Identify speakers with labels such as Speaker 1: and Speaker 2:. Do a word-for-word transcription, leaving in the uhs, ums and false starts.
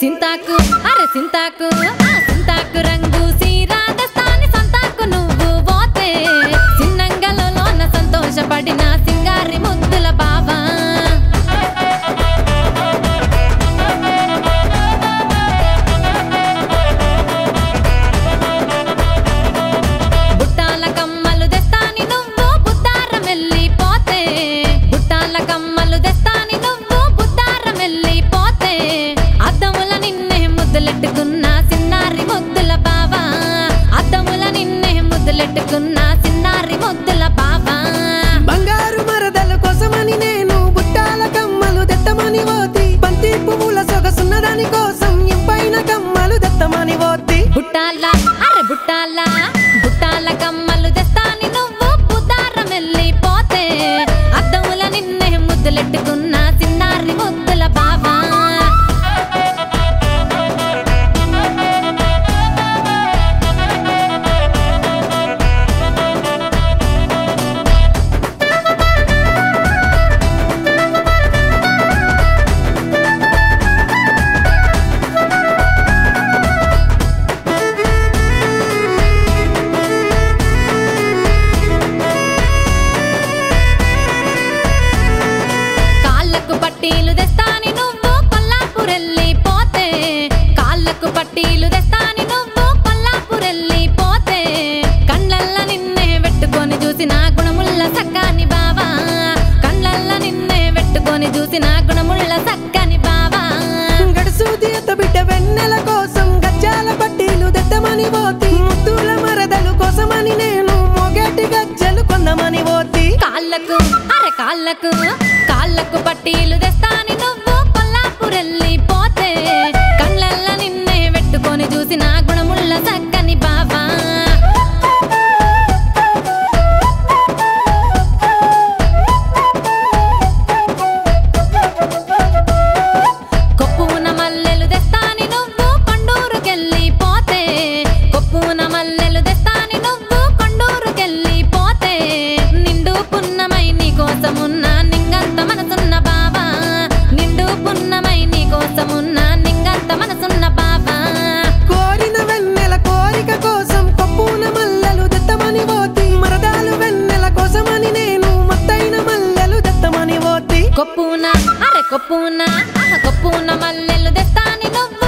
Speaker 1: సింతాకు అరే సింతాకు ఆ సింతాకు రంగు సీరాదస్తాని సంతాకు నువ్వు పోతే సిన్నంగలోన సంతోషపడిన సింగారి ముద్దుల బావా బుట్టాల కమ్మలు తెస్తాని నువ్వు బుద్ధారం వెళ్ళిపోతే బుట్టాల కమ్మలు తెస్తాని నువ్వు బుద్ధారం వెళ్ళిపోతే అద్దముల నిన్నే ముద్దులెట్టుకున్న సిన్నారి ముద్దుల బావా అద్దముల నిన్నే ముద్దులెట్టుకున్న సిన్నారి ముద్దుల బావా
Speaker 2: బంగారు మరదల కోసమని నేను బుట్టాల కమ్మలు దెత్తమని పోతి బంతి పువ్వుల సొగసున్న దాని కోసం ఇంపైన కమ్మలు దెత్తమని పోతి
Speaker 1: బుట్టాల అరే బుట్టాల బుట్టాల కమ్మలు తెస్తాని నువ్వు బుద్ధారం వెళ్ళిపోతే అద్దముల నిన్నే ముద్దులెట్టుకున్న సిన్నారి ముద్దుల బావా కాళ్ళకు పట్టీలు తెస్తాని నువ్వు కొల్లాపురెళ్ళిపోతే కాళ్ళకు పట్టీలు తెస్తాని నువ్వు కొల్లాపురెళ్ళిపోతే కళ్ళల్ల నిన్నే పెట్టుకొని చూసిన గుణముల్ల సక్కని బావా కళ్ళల్ల నిన్నే పెట్టుకొని చూసిన గుణముల్ల సక్కని బావా
Speaker 2: గడుసు తీత బిడ్డ వెన్నెల కోసం గజ్జాల పట్టీలు దెత్తమని పోతి ముద్దుల మరదలు కోసమని నేను మొగటి గజ్జలు కొందమని పోతి
Speaker 1: కాళ్ళకు అరే కాళ్ళకు కాళ్ళకు పట్టీలు తెస్తాని నువ్వు కొల్లాపురెళ్ళిపోతే కళ్ళల్ల నిన్నే పెట్టుకొని చూసిన గుణముల్ల సక్కని బావా కొప్పున మల్లెలు తెస్తాని నువ్వు కొండూరుకెళ్ళిపోతే కొప్పున మల్లెలు తెస్తాని నువ్వు కొండూరుకెళ్ళిపోతే నిండు పున్నమై నీ కోసమున్న నింగంత మనసున్న బావా నిండు పున్నమై నీ కోసమున్న నింగంత మనసున్న బావా
Speaker 2: కోరిన వెన్నెల కోరిక కోసం కొప్పున మల్లెలు దెత్తమని పోతి మరదాలు వెన్నెల కోసమని నేను మొత్తైన మల్లెలు దెత్తమని పోతి
Speaker 1: కొప్పున అరే కొప్పున ఆహా కొప్పున మల్లెలు తెస్తాని నువ్వు